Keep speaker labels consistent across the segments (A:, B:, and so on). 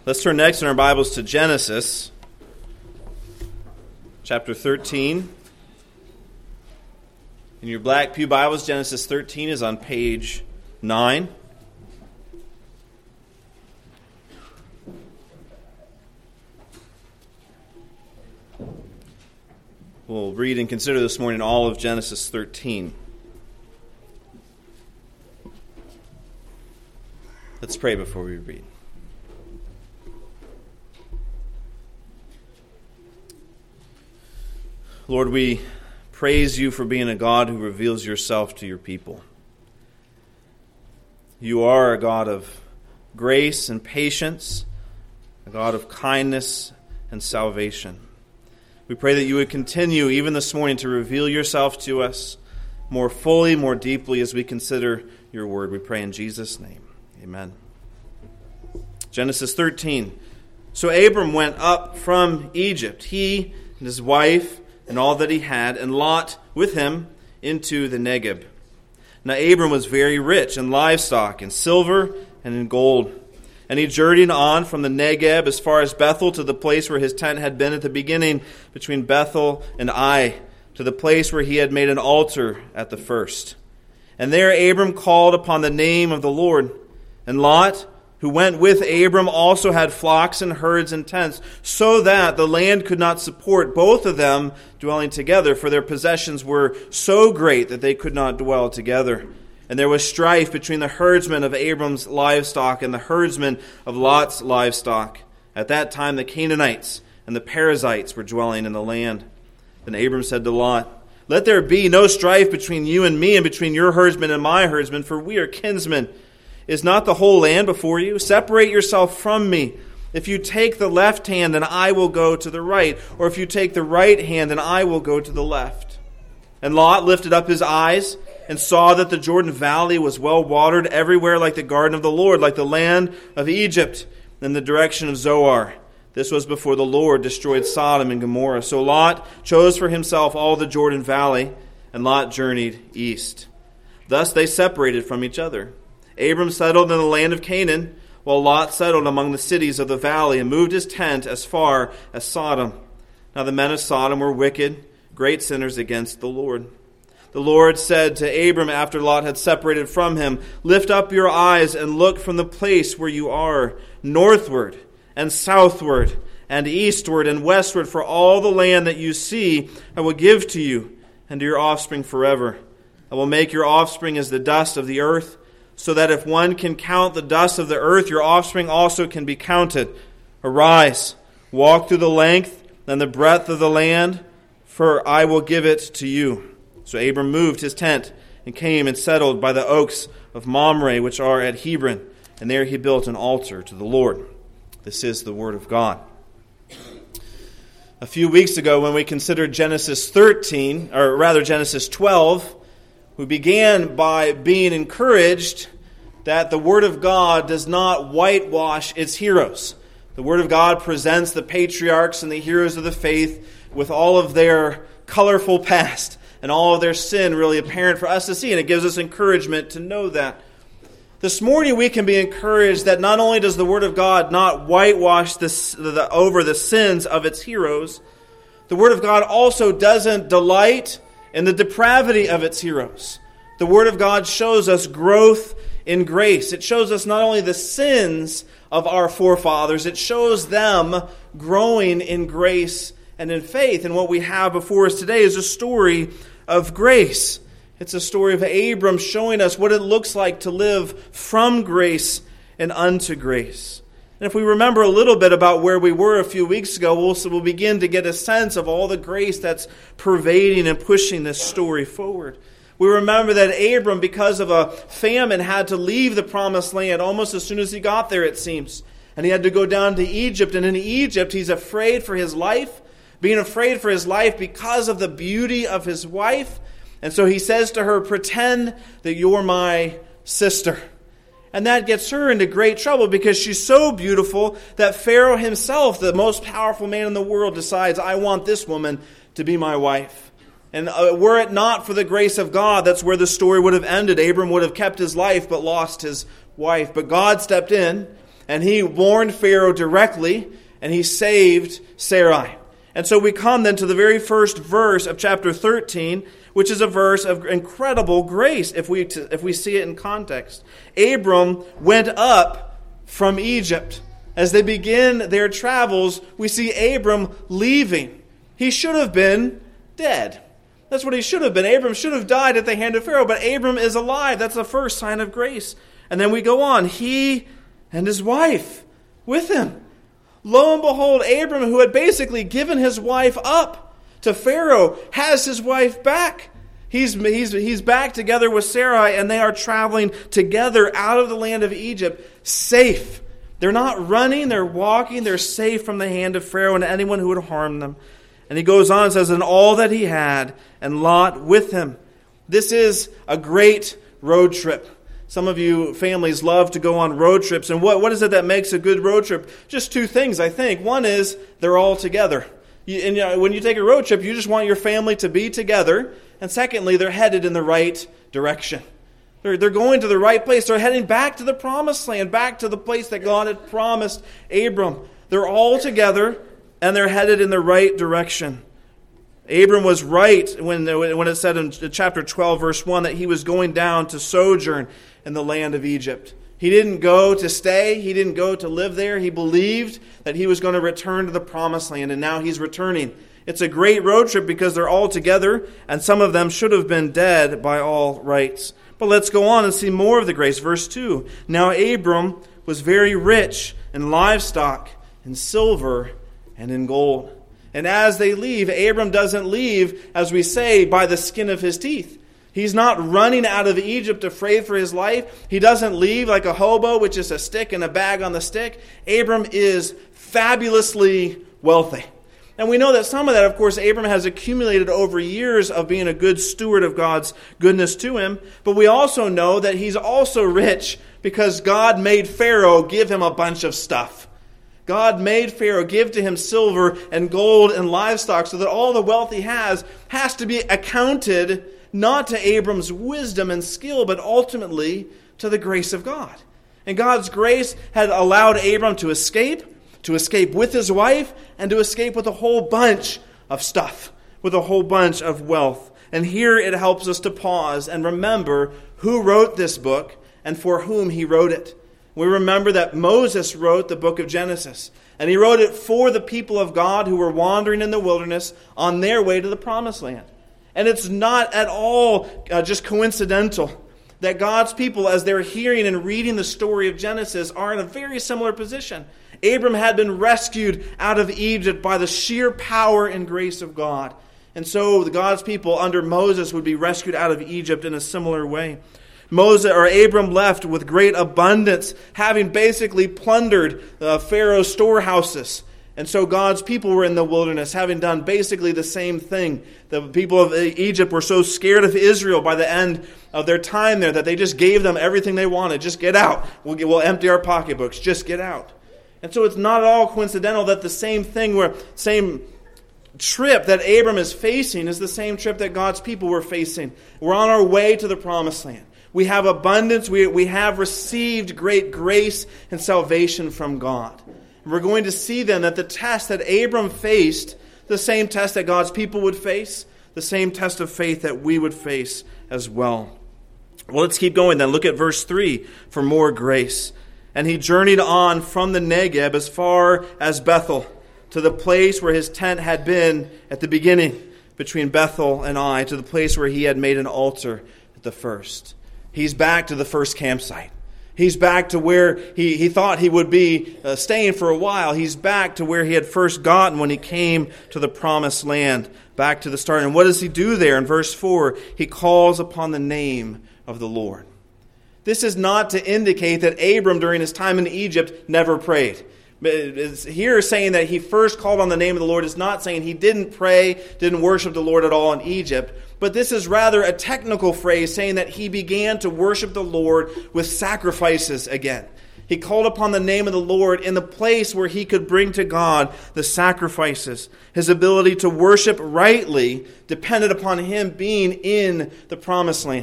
A: Let's turn next in our Bibles to Genesis, chapter 13. In your black pew Bibles, Genesis 13 is on page 9. We'll read and consider this morning all of Genesis 13. Let's pray before we read. Lord, we praise you for being a God who reveals yourself to your people. You are a God of grace and patience, a God of kindness and salvation. We pray that you would continue even this morning to reveal yourself to us more fully, more deeply as we consider your word. We pray in Jesus' name. Amen. Genesis 13. So Abram went up from Egypt, he and his wife and all that he had, and Lot with him into the Negeb. Now Abram was very rich in livestock, in silver, and in gold. And he journeyed on from the Negeb as far as Bethel to the place where his tent had been at the beginning, between Bethel and Ai, to the place where he had made an altar at the first. And there Abram called upon the name of the Lord. And Lot, who went with Abram, also had flocks and herds and tents, so that the land could not support both of them dwelling together, for their possessions were so great that they could not dwell together. And there was strife between the herdsmen of Abram's livestock and the herdsmen of Lot's livestock. At that time the Canaanites and the Perizzites were dwelling in the land. Then Abram said to Lot, "Let there be no strife between you and me, and between your herdsmen and my herdsmen, for we are kinsmen. Is not the whole land before you? Separate yourself from me. If you take the left hand, then I will go to the right. Or if you take the right hand, then I will go to the left." And Lot lifted up his eyes and saw that the Jordan Valley was well watered everywhere, like the garden of the Lord, like the land of Egypt, in the direction of Zoar. This was before the Lord destroyed Sodom and Gomorrah. So Lot chose for himself all the Jordan Valley, and Lot journeyed east. Thus they separated from each other. Abram settled in the land of Canaan, while Lot settled among the cities of the valley and moved his tent as far as Sodom. Now the men of Sodom were wicked, great sinners against the Lord. The Lord said to Abram after Lot had separated from him, "Lift up your eyes and look from the place where you are, northward and southward and eastward and westward, for all the land that you see I will give to you and to your offspring forever. I will make your offspring as the dust of the earth, so that if one can count the dust of the earth, your offspring also can be counted. Arise, walk through the length and the breadth of the land, for I will give it to you." So Abram moved his tent and came and settled by the oaks of Mamre, which are at Hebron, and there he built an altar to the Lord. This is the word of God. A few weeks ago, when we considered Genesis 13, or rather Genesis 12, we began by being encouraged that the Word of God does not whitewash its heroes. The Word of God presents the patriarchs and the heroes of the faith with all of their colorful past and all of their sin really apparent for us to see, and it gives us encouragement to know that. This morning we can be encouraged that not only does the Word of God not whitewash over the sins of its heroes, the Word of God also doesn't delight in the depravity of its heroes. The Word of God shows us growth in grace. It shows us not only the sins of our forefathers, it shows them growing in grace and in faith. And what we have before us today is a story of grace. It's a story of Abram showing us what it looks like to live from grace and unto grace. And if we remember a little bit about where we were a few weeks ago, we'll begin to get a sense of all the grace that's pervading and pushing this story forward. We remember that Abram, because of a famine, had to leave the promised land almost as soon as he got there, it seems. And he had to go down to Egypt. And in Egypt, he's afraid for his life, being afraid for his life because of the beauty of his wife. And so he says to her, "Pretend that you're my sister." And that gets her into great trouble because she's so beautiful that Pharaoh himself, the most powerful man in the world, decides, "I want this woman to be my wife." And were it not for the grace of God, that's where the story would have ended. Abram would have kept his life but lost his wife. But God stepped in and he warned Pharaoh directly, and he saved Sarai. And so we come then to the very first verse of chapter 13, which is a verse of incredible grace if we see it in context. Abram went up from Egypt. As they begin their travels, we see Abram leaving. He should have been dead. That's what he should have been. Abram should have died at the hand of Pharaoh, but Abram is alive. That's the first sign of grace. And then we go on. He and his wife with him. Lo and behold, Abram, who had basically given his wife up to Pharaoh, has his wife back. He's back together with Sarai, and they are traveling together out of the land of Egypt, safe. They're not running, they're walking, they're safe from the hand of Pharaoh and anyone who would harm them. And he goes on and says, and all that he had, and Lot with him. This is a great road trip. Some of you families love to go on road trips. And what is it that makes a good road trip? Just two things, I think. One is they're all together. When you take a road trip, you just want your family to be together. And secondly, they're headed in the right direction. They're going to the right place. They're heading back to the promised land, back to the place that God had promised Abram. They're all together, and they're headed in the right direction. Abram was right when it said in chapter 12, verse 1, that he was going down to sojourn in the land of Egypt. He didn't go to stay. He didn't go to live there. He believed that he was going to return to the promised land, and now he's returning. It's a great road trip because they're all together, and some of them should have been dead by all rights. But let's go on and see more of the grace. Verse 2, now Abram was very rich in livestock, in silver, and in gold. And as they leave, Abram doesn't leave, as we say, by the skin of his teeth. He's not running out of Egypt afraid for his life. He doesn't leave like a hobo with just a stick and a bag on the stick. Abram is fabulously wealthy. And we know that some of that, of course, Abram has accumulated over years of being a good steward of God's goodness to him. But we also know that he's also rich because God made Pharaoh give him a bunch of stuff. God made Pharaoh give to him silver and gold and livestock so that all the wealth he has to be accounted not to Abram's wisdom and skill, but ultimately to the grace of God. And God's grace had allowed Abram to escape with his wife, and to escape with a whole bunch of stuff, with a whole bunch of wealth. And here it helps us to pause and remember who wrote this book and for whom he wrote it. We remember that Moses wrote the book of Genesis, and he wrote it for the people of God who were wandering in the wilderness on their way to the promised land. And it's not at all just coincidental that God's people, as they're hearing and reading the story of Genesis, are in a very similar position. Abram had been rescued out of Egypt by the sheer power and grace of God. And so God's people under Moses would be rescued out of Egypt in a similar way. Abram left with great abundance, having basically plundered Pharaoh's storehouses. And so God's people were in the wilderness, having done basically the same thing. The people of Egypt were so scared of Israel by the end of their time there that they just gave them everything they wanted. Just get out. We'll empty our pocketbooks. Just get out. And so it's not at all coincidental that the same trip that Abram is facing is the same trip that God's people were facing. We're on our way to the promised land. We have abundance. We have received great grace and salvation from God. We're going to see then that the test that Abram faced, the same test that God's people would face, the same test of faith that we would face as well. Well, let's keep going then. Look at verse 3 for more grace. And he journeyed on from the Negeb as far as Bethel, to the place where his tent had been at the beginning, between Bethel and Ai, to the place where he had made an altar at the first. He's back to the first campsite. He's back to where he thought he would be staying for a while. He's back to where he had first gotten when he came to the promised land, back to the start. And what does he do there? In verse 4, he calls upon the name of the Lord. This is not to indicate that Abram, during his time in Egypt, never prayed. It's here saying that he first called on the name of the Lord is not saying he didn't pray, didn't worship the Lord at all in Egypt. But this is rather a technical phrase saying that he began to worship the Lord with sacrifices again. He called upon the name of the Lord in the place where he could bring to God the sacrifices. His ability to worship rightly depended upon him being in the promised land.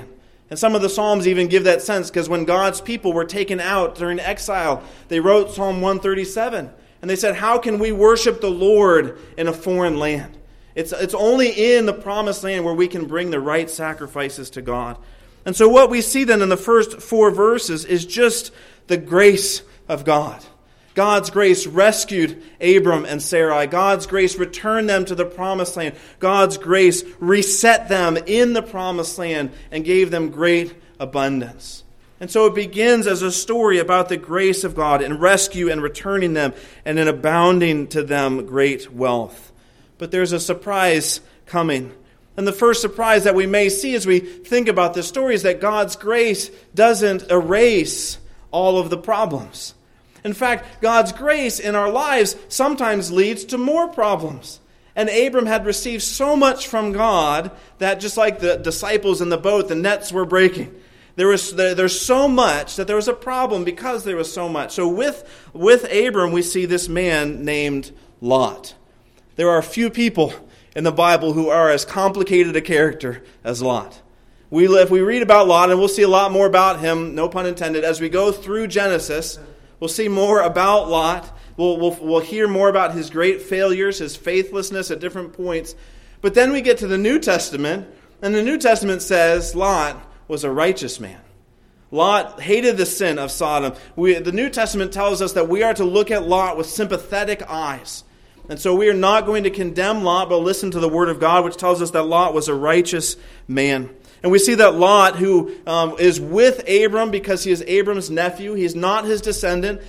A: And some of the Psalms even give that sense, because when God's people were taken out during exile, they wrote Psalm 137. And they said, how can we worship the Lord in a foreign land? It's only in the promised land where we can bring the right sacrifices to God. And so what we see then in the first 4 verses is just the grace of God. God's grace rescued Abram and Sarai. God's grace returned them to the promised land. God's grace reset them in the promised land and gave them great abundance. And so it begins as a story about the grace of God in rescue and returning them and in abounding to them great wealth. But there's a surprise coming. And the first surprise that we may see as we think about this story is that God's grace doesn't erase all of the problems. In fact, God's grace in our lives sometimes leads to more problems. And Abram had received so much from God that just like the disciples in the boat, the nets were breaking. There's so much that there was a problem because there was so much. So with Abram, we see this man named Lot. There are a few people in the Bible who are as complicated a character as Lot. If we read about Lot, and we'll see a lot more about him, no pun intended, as we go through Genesis, we'll see more about Lot. We'll hear more about his great failures, his faithlessness at different points. But then we get to the New Testament, and the New Testament says Lot was a righteous man. Lot hated the sin of Sodom. The New Testament tells us that we are to look at Lot with sympathetic eyes. And so we are not going to condemn Lot, but listen to the Word of God, which tells us that Lot was a righteous man. And we see that Lot, who is with Abram because he is Abram's nephew, he's not his descendant.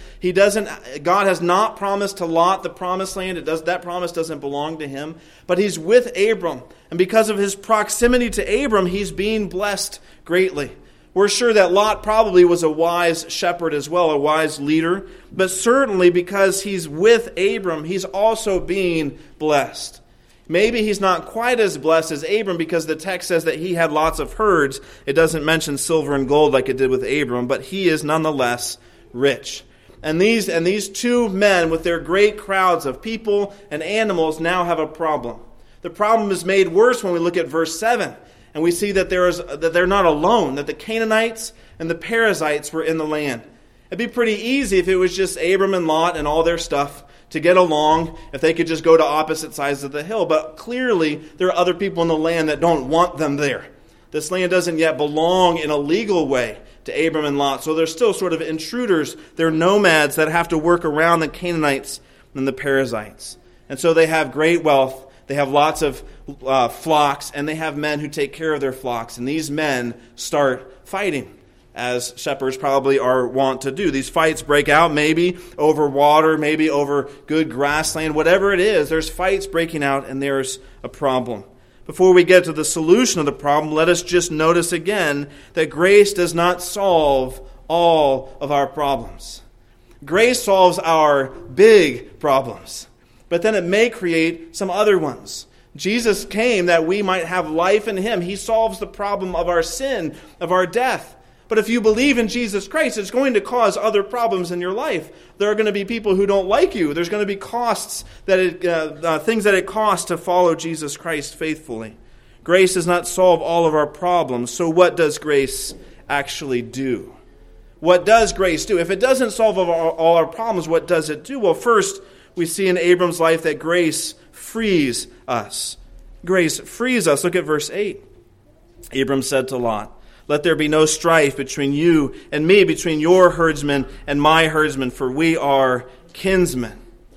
A: God has not promised to Lot the promised land. That promise doesn't belong to him. But he's with Abram. And because of his proximity to Abram, he's being blessed greatly. We're sure that Lot probably was a wise shepherd as well, a wise leader. But certainly because he's with Abram, he's also being blessed. Maybe he's not quite as blessed as Abram because the text says that he had lots of herds. It doesn't mention silver and gold like it did with Abram, but he is nonetheless rich. And these two men with their great crowds of people and animals now have a problem. The problem is made worse when we look at verse 7. And we see that they're not alone, that the Canaanites and the Perizzites were in the land. It'd be pretty easy if it was just Abram and Lot and all their stuff to get along, if they could just go to opposite sides of the hill. But clearly, there are other people in the land that don't want them there. This land doesn't yet belong in a legal way to Abram and Lot. So they're still sort of intruders. They're nomads that have to work around the Canaanites and the Perizzites. And so they have great wealth. They have lots of flocks, and they have men who take care of their flocks. And these men start fighting, as shepherds probably are wont to do. These fights break out maybe over water, maybe over good grassland, whatever it is. There's fights breaking out, and there's a problem. Before we get to the solution of the problem, let us just notice again that grace does not solve all of our problems. Grace solves our big problems, but then it may create some other ones. Jesus came that we might have life in Him. He solves the problem of our sin, of our death. But if you believe in Jesus Christ, it's going to cause other problems in your life. There are going to be people who don't like you. There's going to be costs, things that it costs to follow Jesus Christ faithfully. Grace does not solve all of our problems. So what does grace actually do? What does grace do? If it doesn't solve all our problems, what does it do? Well, first, we see in Abram's life that grace frees us. Grace frees us. Look at verse 8. Abram said to Lot, "Let there be no strife between you and me, between your herdsmen and my herdsmen, for we are kinsmen."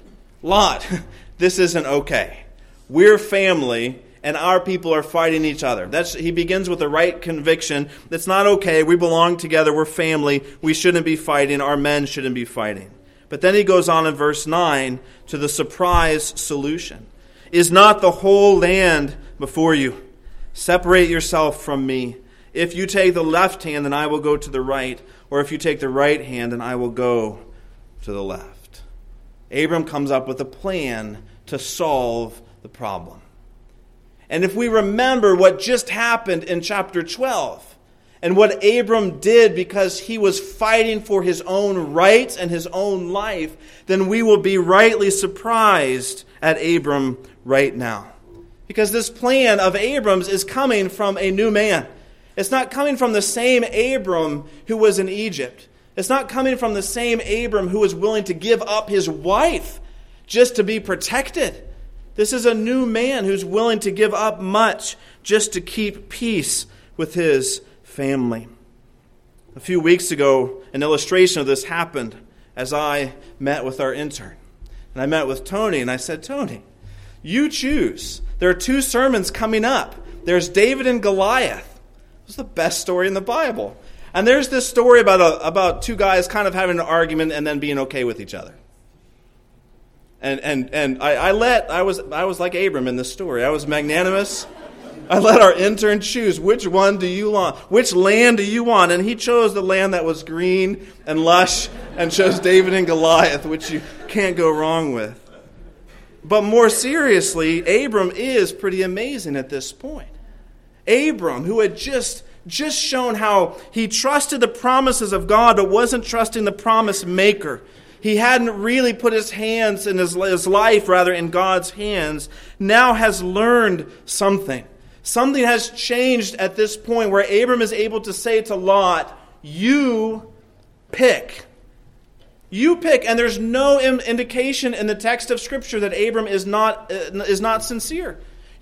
A: Lot, this isn't okay. We're family, and our people are fighting each other. He begins with the right conviction. That's not okay. We belong together. We're family. We shouldn't be fighting. Our men shouldn't be fighting. But then he goes on in verse 9 to the surprise solution. "Is not the whole land before you? Separate yourself from me. If you take the left hand, then I will go to the right. Or if you take the right hand, then I will go to the left." Abram comes up with a plan to solve the problem. And if we remember what just happened in chapter 12, and what Abram did because he was fighting for his own rights and his own life, then we will be rightly surprised at Abram right now. Because this plan of Abram's is coming from a new man. It's not coming from the same Abram who was in Egypt. It's not coming from the same Abram who was willing to give up his wife just to be protected. This is a new man who's willing to give up much just to keep peace with his family. A few weeks ago, an illustration of this happened as I met with our intern. And I met with Tony, and I said, Tony, you choose. There are 2 sermons coming up. There's David and Goliath. It was the best story in the Bible. And there's this story about 2 guys kind of having an argument and then being okay with each other. And I was like Abram in this story. I was magnanimous. I let our intern choose which one do you want, which land do you want, and he chose the land that was green and lush and chose David and Goliath, which you can't go wrong with. But more seriously, Abram is pretty amazing at this point. Abram, who had just shown how he trusted the promises of God but wasn't trusting the promise maker. He hadn't really put his hands in his life, in God's hands, now has learned something. Something has changed at this point where Abram is able to say to Lot, you pick. You pick. And there's no indication in the text of Scripture that Abram is not sincere.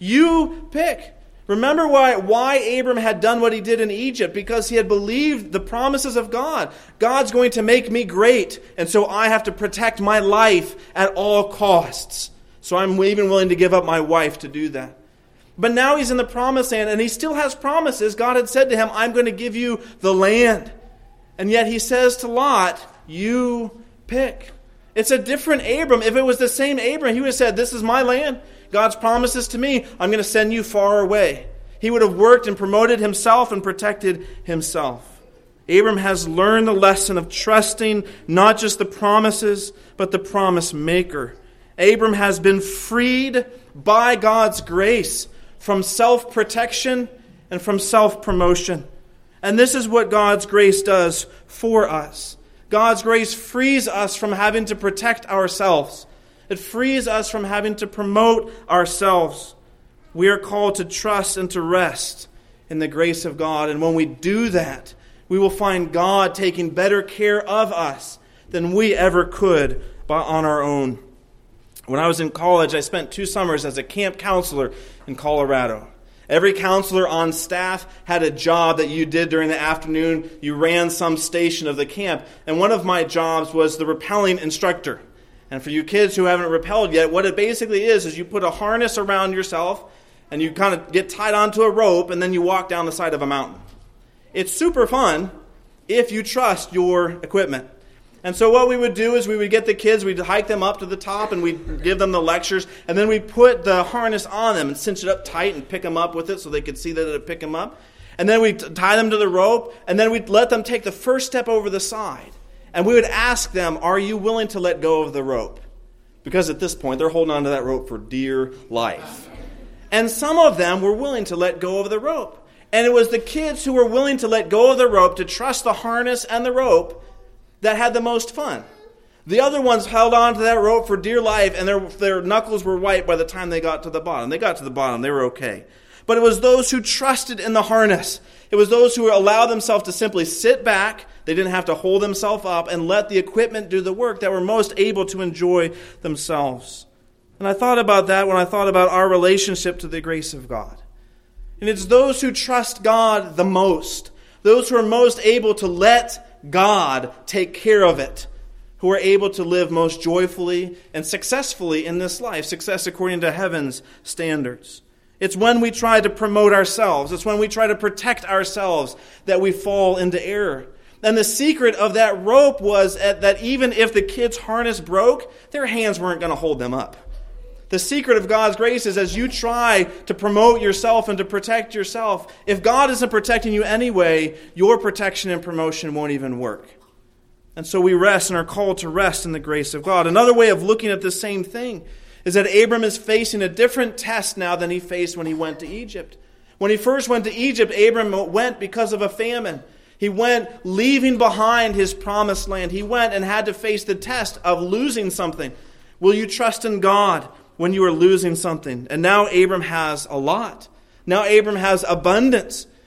A: You pick. Remember why Abram had done what he did in Egypt, because he had believed the promises of God. God's going to make me great, and so I have to protect my life at all costs. So I'm even willing to give up my wife to do that. But now he's in the promised land, and he still has promises. God had said to him, I'm going to give you the land. And yet he says to Lot, you pick. It's a different Abram. If it was the same Abram, he would have said, this is my land. God's promises to me, I'm going to send you far away. He would have worked and promoted himself and protected himself. Abram has learned the lesson of trusting not just the promises, but the promise maker. Abram has been freed by God's grace from self-protection and from self-promotion. And this is what God's grace does for us. God's grace frees us from having to protect ourselves. It frees us from having to promote ourselves. We are called to trust and to rest in the grace of God. And when we do that, we will find God taking better care of us than we ever could on our own. When I was in college, I spent 2 summers as a camp counselor in Colorado. Every counselor on staff had a job that you did during the afternoon. You ran some station of the camp. And one of my jobs was the rappelling instructor. And for you kids who haven't rappelled yet, what it basically is you put a harness around yourself and you kind of get tied onto a rope and then you walk down the side of a mountain. It's super fun if you trust your equipment. And so what we would do is we would get the kids, we'd hike them up to the top and we'd give them the lectures, and then we'd put the harness on them and cinch it up tight and pick them up with it so they could see that it would pick them up. And then we'd tie them to the rope, and then we'd let them take the first step over the side. And we would ask them, are you willing to let go of the rope? Because at this point, they're holding on to that rope for dear life. And some of them were willing to let go of the rope. And it was the kids who were willing to let go of the rope, to trust the harness and the rope, that had the most fun. The other ones held on to that rope for dear life, and their knuckles were white by the time they got to the bottom. They got to the bottom. They were okay. But it was those who trusted in the harness. It was those who allowed themselves to simply sit back. They didn't have to hold themselves up and let the equipment do the work, that were most able to enjoy themselves. And I thought about that when I thought about our relationship to the grace of God. And it's those who trust God the most, those who are most able to let God take care of it, who are able to live most joyfully and successfully in this life, success according to heaven's standards. It's when we try to promote ourselves, it's when we try to protect ourselves that we fall into error. And the secret of that rope was that even if the kids' harness broke, their hands weren't going to hold them up. The secret of God's grace is as you try to promote yourself and to protect yourself, if God isn't protecting you anyway, your protection and promotion won't even work. And so we rest and are called to rest in the grace of God. Another way of looking at the same thing is that Abram is facing a different test now than he faced when he went to Egypt. When he first went to Egypt, Abram went because of a famine. He went leaving behind his promised land. He went and had to face the test of losing something. Will you trust in God when you are losing something? And now Abram has a lot. Now Abram has abundance.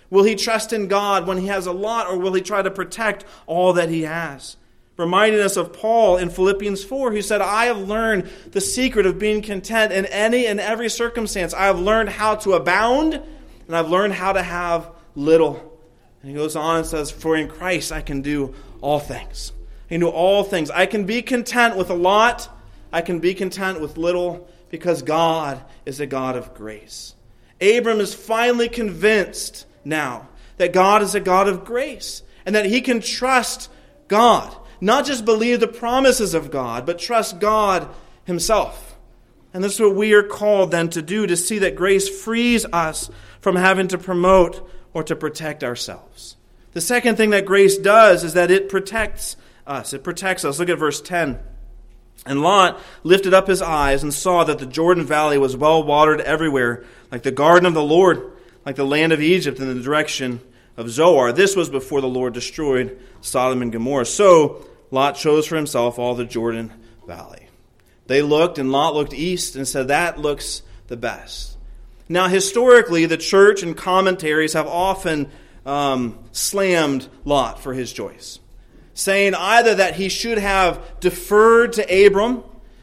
A: Will he trust in God when he has a lot, or will he try to protect all that he has? Reminding us of Paul in Philippians 4, who said, I have learned the secret of being content in any and every circumstance. I have learned how to abound, and I've learned how to have little. And he goes on and says, for in Christ I can do all things. I can do all things. I can be content with a lot. I can be content with little, because God is a God of grace. Abram is finally convinced now that God is a God of grace, and that he can trust God. Not just believe the promises of God, but trust God himself. And this is what we are called then to do, to see that grace frees us from having to promote or to protect ourselves. The second thing that grace does is that it protects us. It protects us. Look at verse 10. And Lot lifted up his eyes and saw that the Jordan Valley was well watered everywhere, like the garden of the Lord, like the land of Egypt in the direction of Zoar. This was before the Lord destroyed Sodom and Gomorrah. So Lot chose for himself all the Jordan Valley. They looked, and Lot looked east and said, that looks the best. Now, historically, the church and commentaries have often slammed Lot for his choice, saying either that he should have deferred to Abram,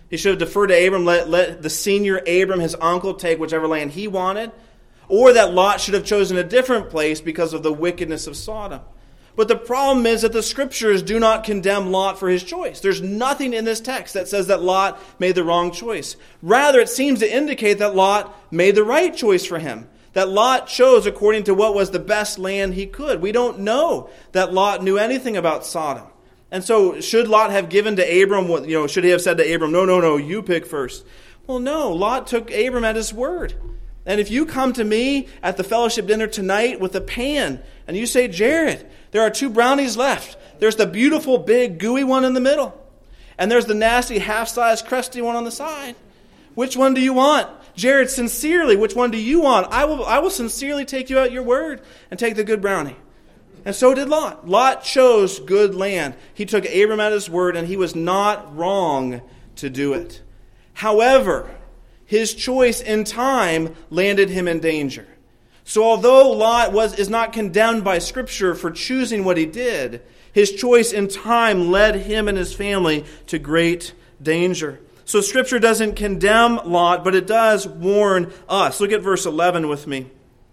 A: let the senior Abram, his uncle, take whichever land he wanted, or that Lot should have chosen a different place because of the wickedness of Sodom. But the problem is that the Scriptures do not condemn Lot for his choice. There's nothing in this text that says that Lot made the wrong choice. Rather, it seems to indicate that Lot made the right choice for him. That Lot chose according to what was the best land he could. We don't know that Lot knew anything about Sodom. And so, should Lot have given to Abram, should he have said to Abram, no, you pick first? Well, no, Lot took Abram at his word. And if you come to me at the fellowship dinner tonight with a pan, and you say, Jared, there are 2 brownies left. There's the beautiful, big, gooey one in the middle. And there's the nasty, half-sized, crusty one on the side. Which one do you want? Jared, sincerely, which one do you want? I will sincerely take you at your word and take the good brownie. And so did Lot. Lot chose good land. He took Abram at his word, and he was not wrong to do it. However, his choice in time landed him in danger. So although Lot is not condemned by Scripture for choosing what he did, his choice in time led him and his family to great danger. So Scripture doesn't condemn Lot, but it does warn us. Look at verse 11 with me.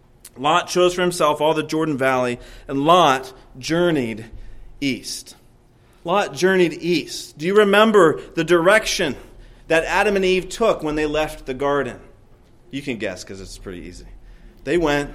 A: Lot chose for himself all the Jordan Valley, and Lot journeyed east. Lot journeyed east. Do you remember the direction that Adam and Eve took when they left the garden? You can guess because it's pretty easy. They went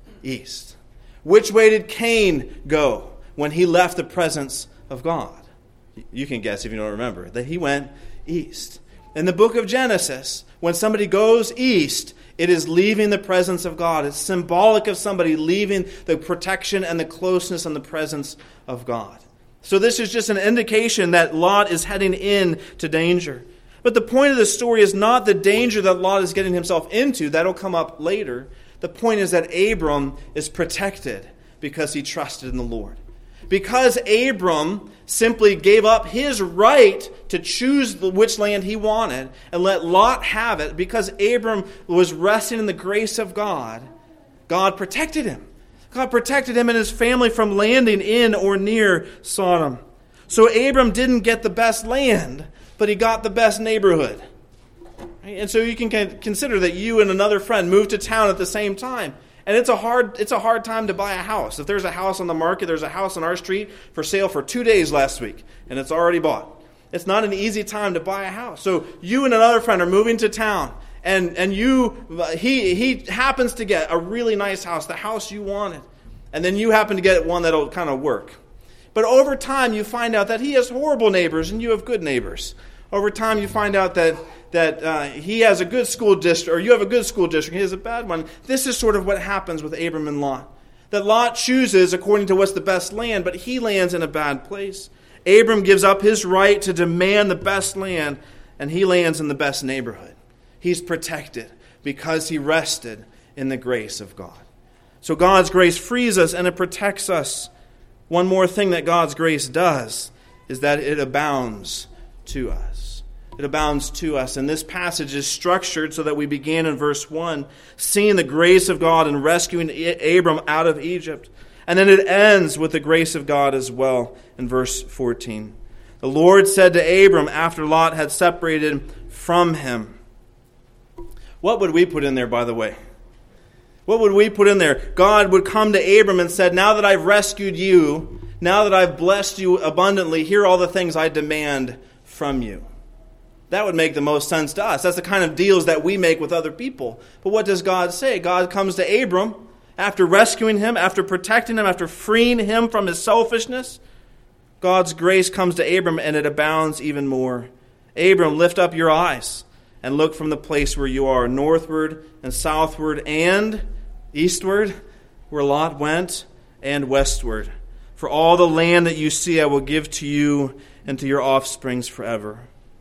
A: east. Which way did Cain go when he left the presence of God? You can guess if you don't remember. That he went east. In the book of Genesis, when somebody goes east, it is leaving the presence of God. It's symbolic of somebody leaving the protection and the closeness and the presence of God. So this is just an indication that Lot is heading in to danger. But the point of the story is not the danger that Lot is getting himself into. That'll come up later. The point is that Abram is protected because he trusted in the Lord. Because Abram simply gave up his right to choose which land he wanted and let Lot have it, because Abram was resting in the grace of God, God protected him. God protected him and his family from landing in or near Sodom. So Abram didn't get the best land, but he got the best neighborhood. And so you can consider that you and another friend moved to town at the same time. And it's a hard time to buy a house. If there's a house on the market, there's a house on our street for sale for 2 days last week, and it's already bought. It's not an easy time to buy a house. So you and another friend are moving to town, and he happens to get a really nice house, the house you wanted, and then you happen to get one that'll kind of work. But over time, you find out that he has horrible neighbors and you have good neighbors. Over time, you find out that he has a good school district, or you have a good school district, he has a bad one. This is sort of what happens with Abram and Lot. That Lot chooses according to what's the best land, but he lands in a bad place. Abram gives up his right to demand the best land, and he lands in the best neighborhood. He's protected because he rested in the grace of God. So God's grace frees us and it protects us. One more thing that God's grace does is that it abounds to us. it abounds to us. And this passage is structured so that we begin in verse 1, seeing the grace of God in rescuing Abram out of Egypt. And then it ends with the grace of God as well in verse 14. The Lord said to Abram after Lot had separated from him. What would we put in there, by the way? What would we put in there? God would come to Abram and said, now that I've rescued you, now that I've blessed you abundantly, here are all the things I demand from you. That would make the most sense to us. That's the kind of deals that we make with other people. But what does God say? God comes to Abram after rescuing him, after protecting him, after freeing him from his selfishness. God's grace comes to Abram and it abounds even more. Abram, lift up your eyes and look from the place where you are, northward and southward and eastward, where Lot went, and westward. For all the land that you see I will give to you and to your offsprings forever.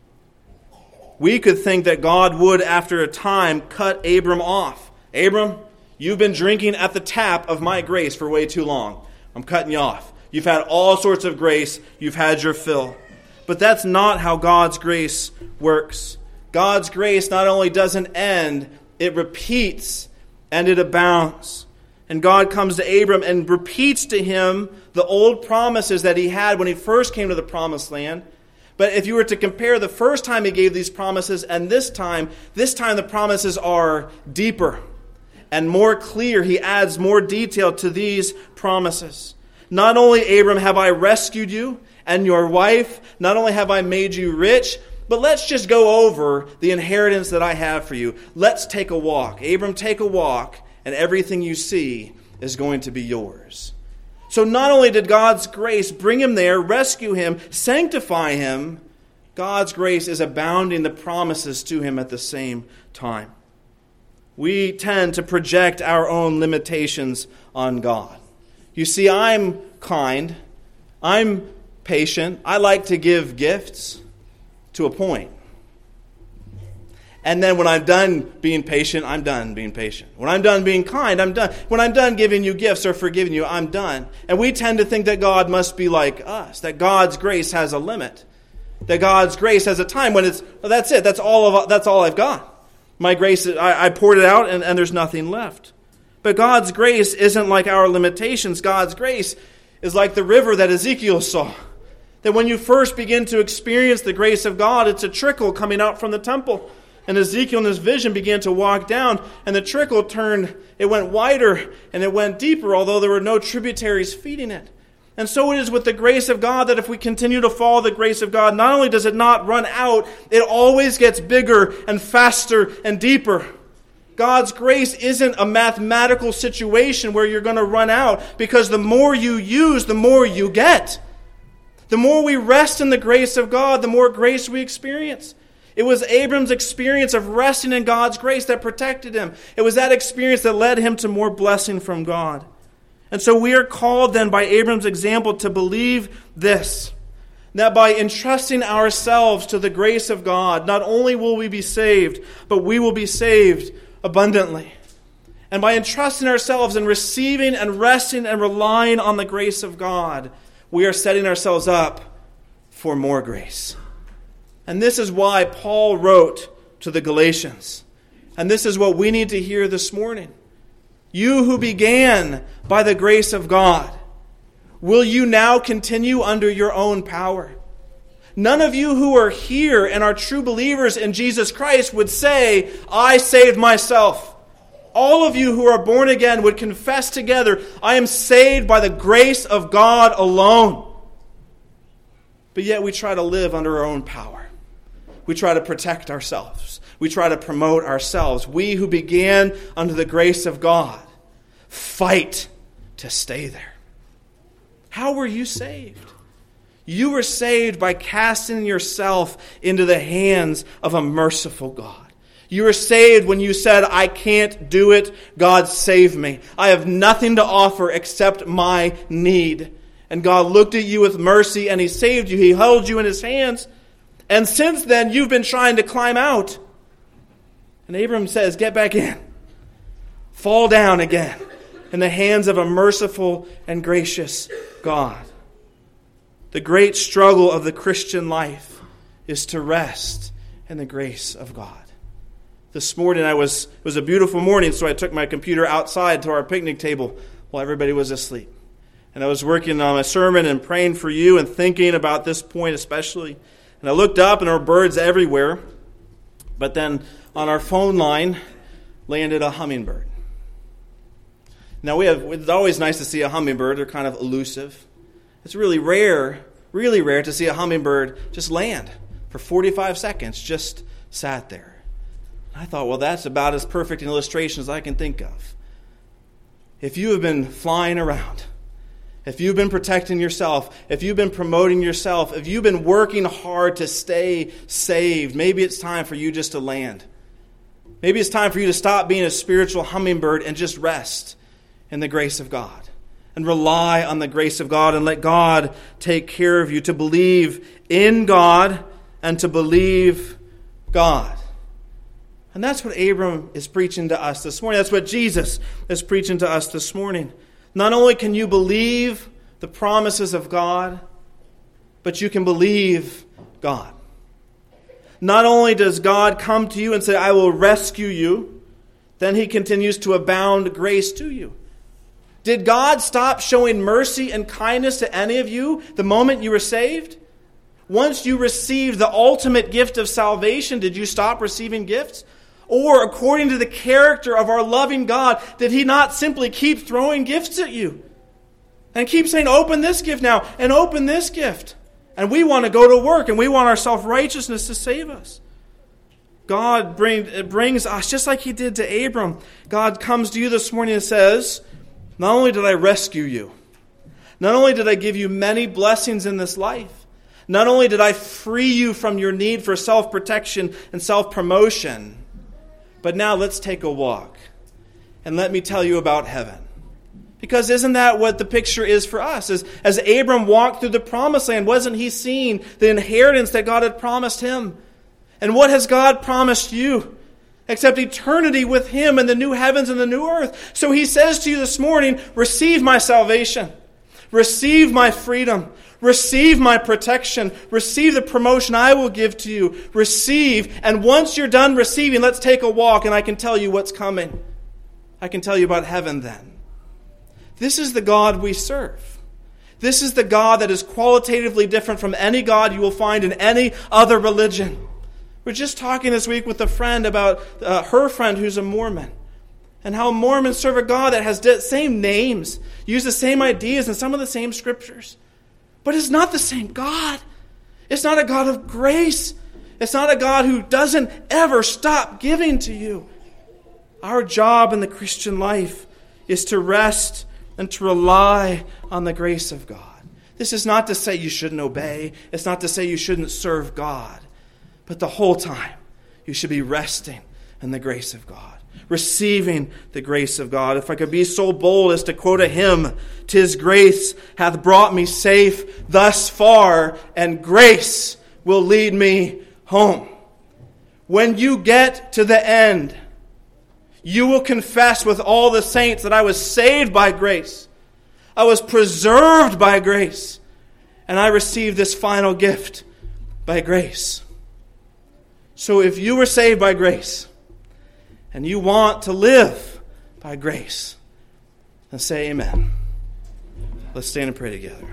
A: We could think that God would, after a time, cut Abram off. Abram, you've been drinking at the tap of my grace for way too long. I'm cutting you off. You've had all sorts of grace. You've had your fill. But that's not how God's grace works. God's grace not only doesn't end, it repeats and it abounds. And God comes to Abram and repeats to him the old promises that he had when he first came to the promised land. But if you were to compare the first time he gave these promises and this time the promises are deeper and more clear. He adds more detail to these promises. Not only, Abram, have I rescued you and your wife, not only have I made you rich, but let's just go over the inheritance that I have for you. Let's take a walk. Abram, take a walk, and everything you see is going to be yours. So not only did God's grace bring him there, rescue him, sanctify him, God's grace is abounding the promises to him at the same time. We tend to project our own limitations on God. You see, I'm kind, I'm patient, I like to give gifts to a point. And then when I'm done being patient, I'm done being patient. When I'm done being kind, I'm done. When I'm done giving you gifts or forgiving you, I'm done. And we tend to think that God must be like us, that God's grace has a limit, that God's grace has a time when it's, well, that's it, that's all I've got. My grace, I poured it out and there's nothing left. But God's grace isn't like our limitations. God's grace is like the river that Ezekiel saw. That when you first begin to experience the grace of God, it's a trickle coming out from the temple. And Ezekiel in his vision began to walk down, and the trickle it went wider and it went deeper, although there were no tributaries feeding it. And so it is with the grace of God that if we continue to follow the grace of God, not only does it not run out, it always gets bigger and faster and deeper. God's grace isn't a mathematical situation where you're going to run out, because the more you use, the more you get. The more we rest in the grace of God, the more grace we experience. It was Abram's experience of resting in God's grace that protected him. It was that experience that led him to more blessing from God. And so we are called then by Abram's example to believe this, that by entrusting ourselves to the grace of God, not only will we be saved, but we will be saved abundantly. And by entrusting ourselves and receiving and resting and relying on the grace of God, we are setting ourselves up for more grace. And this is why Paul wrote to the Galatians. And this is what we need to hear this morning. You who began by the grace of God, will you now continue under your own power? None of you who are here and are true believers in Jesus Christ would say, I saved myself. All of you who are born again would confess together, I am saved by the grace of God alone. But yet we try to live under our own power. We try to protect ourselves. We try to promote ourselves. We who began under the grace of God fight to stay there. How were you saved? You were saved by casting yourself into the hands of a merciful God. You were saved when you said, I can't do it, God save me. I have nothing to offer except my need. And God looked at you with mercy and He saved you. He held you in His hands. And since then, you've been trying to climb out. And Abram says, get back in. Fall down again in the hands of a merciful and gracious God. The great struggle of the Christian life is to rest in the grace of God. This morning it was a beautiful morning, so I took my computer outside to our picnic table while everybody was asleep. And I was working on my sermon and praying for you and thinking about this point especially. And I looked up and there were birds everywhere. But then on our phone line landed a hummingbird. Now it's always nice to see a hummingbird. They're kind of elusive. It's really rare to see a hummingbird just land for 45 seconds, just sat there. I thought, well, that's about as perfect an illustration as I can think of. If you have been flying around, if you've been protecting yourself, if you've been promoting yourself, if you've been working hard to stay saved, maybe it's time for you just to land. Maybe it's time for you to stop being a spiritual hummingbird and just rest in the grace of God and rely on the grace of God and let God take care of you, to believe in God and to believe God. And that's what Abram is preaching to us this morning. That's what Jesus is preaching to us this morning. Not only can you believe the promises of God, but you can believe God. Not only does God come to you and say, I will rescue you, then he continues to abound grace to you. Did God stop showing mercy and kindness to any of you the moment you were saved? Once you received the ultimate gift of salvation, did you stop receiving gifts? Or, according to the character of our loving God, did he not simply keep throwing gifts at you? And keep saying, open this gift now, and open this gift. And we want to go to work, and we want our self-righteousness to save us. God brings us, just like he did to Abram. God comes to you this morning and says, not only did I rescue you, not only did I give you many blessings in this life, not only did I free you from your need for self-protection and self-promotion, but now let's take a walk and let me tell you about heaven. Because isn't that what the picture is for us? As Abram walked through the promised land, wasn't he seeing the inheritance that God had promised him? And what has God promised you? Except eternity with him in the new heavens and the new earth. So he says to you this morning, receive my salvation. Receive my freedom. Receive my protection. Receive the promotion I will give to you. Receive. And once you're done receiving, let's take a walk and I can tell you what's coming. I can tell you about heaven then. This is the God we serve. This is the God that is qualitatively different from any God you will find in any other religion. We're just talking this week with a friend about her friend who's a Mormon. And how Mormons serve a God that has the same names, use the same ideas and some of the same scriptures. But it's not the same God. It's not a God of grace. It's not a God who doesn't ever stop giving to you. Our job in the Christian life is to rest and to rely on the grace of God. This is not to say you shouldn't obey. It's not to say you shouldn't serve God. But the whole time, you should be resting in the grace of God, receiving the grace of God. If I could be so bold as to quote a hymn, "'Tis grace hath brought me safe thus far, and grace will lead me home." When you get to the end, you will confess with all the saints that I was saved by grace. I was preserved by grace. And I received this final gift by grace. So if you were saved by grace, and you want to live by grace, then say amen. Let's stand and pray together.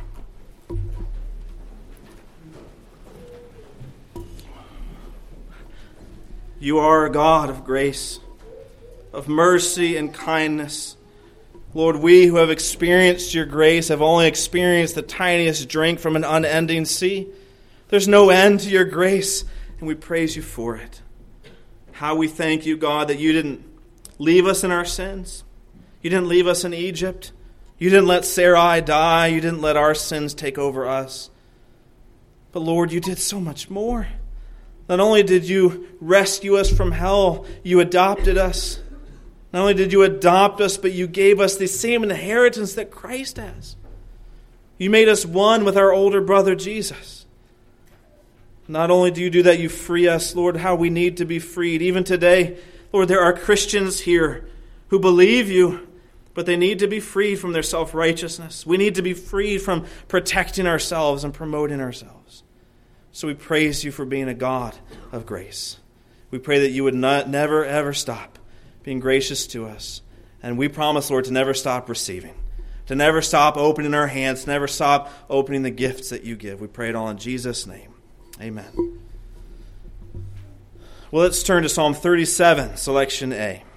A: You are a God of grace, of mercy and kindness. Lord, we who have experienced your grace have only experienced the tiniest drink from an unending sea. There's no end to your grace, and we praise you for it. How we thank you, God, that you didn't leave us in our sins. You didn't leave us in Egypt. You didn't let Sarai die. You didn't let our sins take over us. But Lord, you did so much more. Not only did you rescue us from hell, you adopted us. Not only did you adopt us, but you gave us the same inheritance that Christ has. You made us one with our older brother Jesus. Not only do you do that, you free us, Lord, how we need to be freed. Even today, Lord, there are Christians here who believe you, but they need to be freed from their self-righteousness. We need to be freed from protecting ourselves and promoting ourselves. So we praise you for being a God of grace. We pray that you would never, ever stop being gracious to us. And we promise, Lord, to never stop receiving, to never stop opening our hands, to never stop opening the gifts that you give. We pray it all in Jesus' name. Amen. Well, let's turn to Psalm 37, selection A.